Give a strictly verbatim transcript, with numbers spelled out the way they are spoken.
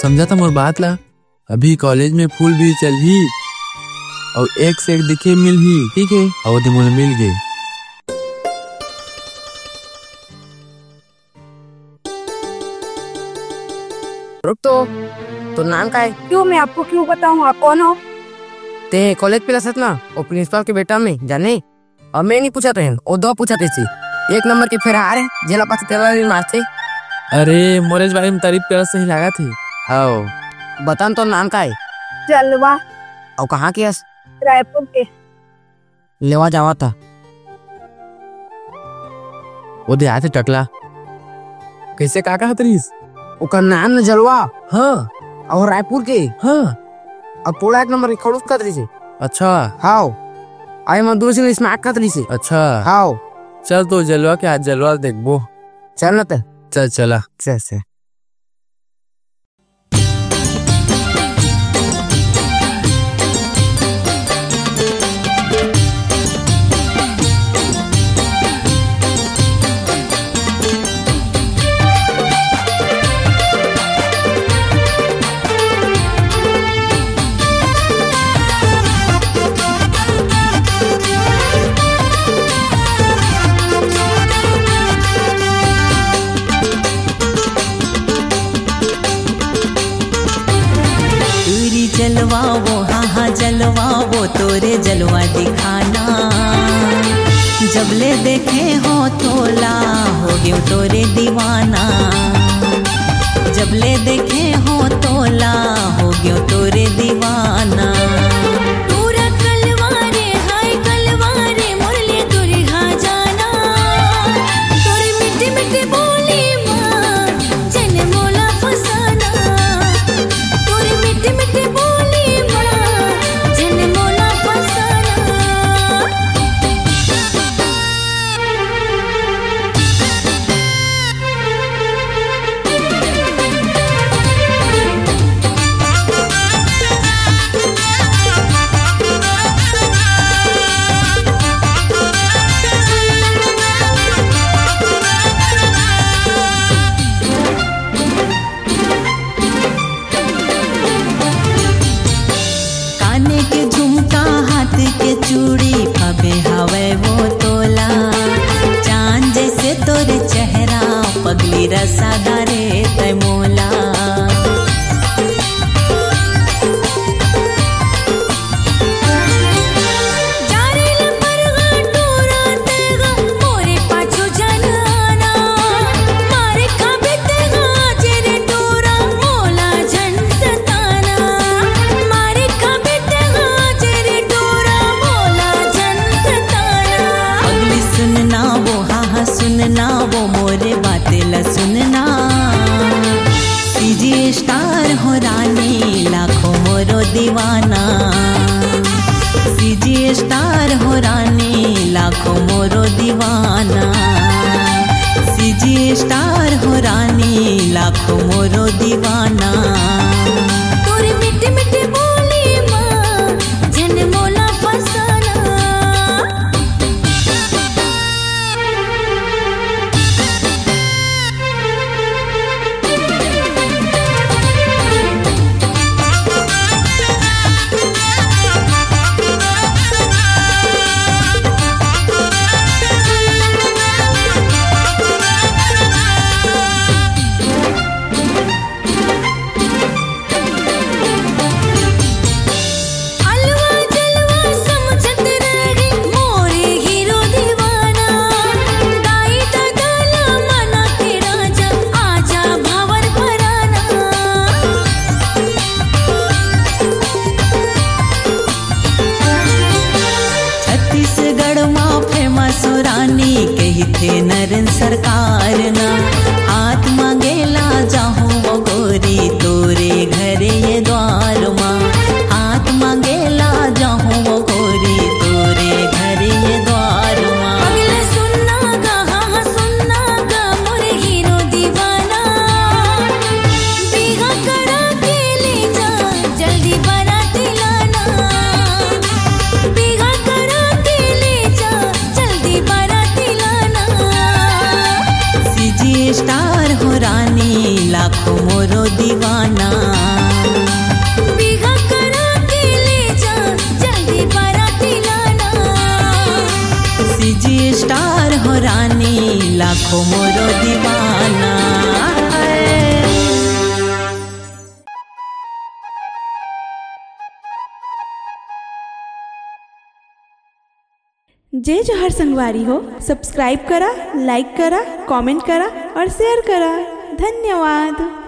समझा था मोर बात ला। अभी कॉलेज में फूल भी चल ही और एक से एक दिखे मिल ही, ठीक है? और दे मोला मिल गए। रुक तो तो नाम का है? क्यों, मैं आपको क्यों बताऊं? आप कौन हो? ते कॉलेज पे लसत ना और प्रिंसिपल के बेटा में जाने। और मैं नहीं पूछा थे और दो पूछा थे सी। एक नंबर के फिर आ रहे जेला पास तेरा दिन मारते। अरे मोरेज बारे में तारीफ कर सही लगा थी। हाँ बता तो नाम का है? जलवा। और कहाँ के? रायपुर के। लेवा जावा था वो दे आते टकला कैसे काका हतरीस उसका नाम न जलवा। हाँ और रायपुर के। हाँ और थोड़ा एक नंबर खड़ूस खतरी से। अच्छा हाउ आई मैं दूसरी स्मार्ट खतरी से। अच्छा हाउ चल तो जलवा के आज जलवा देखबो। चल न त चल चला चल से जलवा वो हाँ हाँ जलवा वो तोरे जलवा दिखाना। जबले देखे हो तोला हो गयो तोरे दीवाना। जबले देखे हो तोला हो गयो तोरे दीवाना। तोरा कलवारे हाय कलवारे मुरली तोरे हाँ जाना। तोरे मिट्टी मिट्टी बोली माँ जन मोला फसाना। तोरे मिट्टी मिट्टी चूड़ी फबे हवे वो तोला। चांद जैसे तोरे चेहरा पगली रसादारे तय मोला। सुनना वो मोरे बातें ला सुनना। सीजी स्टार हो रानी लाखों मोरो दीवाना। सीजी स्टार हो रानी लाखों मोरो दीवाना। सीजी स्टार हो रानी लाखों मोरो दीवाना। तोरे मिट्टी मिट्टी बोली माँ जन मोला फसाना। सीजी स्टार हो रानी लाखों मोरो दीवाना बिहा करा के ले जा जल्दी बाराती लाना सीजी स्टार हो रानी लाखों मोरो दीवाना जे जोहर संगवारी हो सब्सक्राइब करा, लाइक करा, कमेंट करा और शेयर करा। धन्यवाद।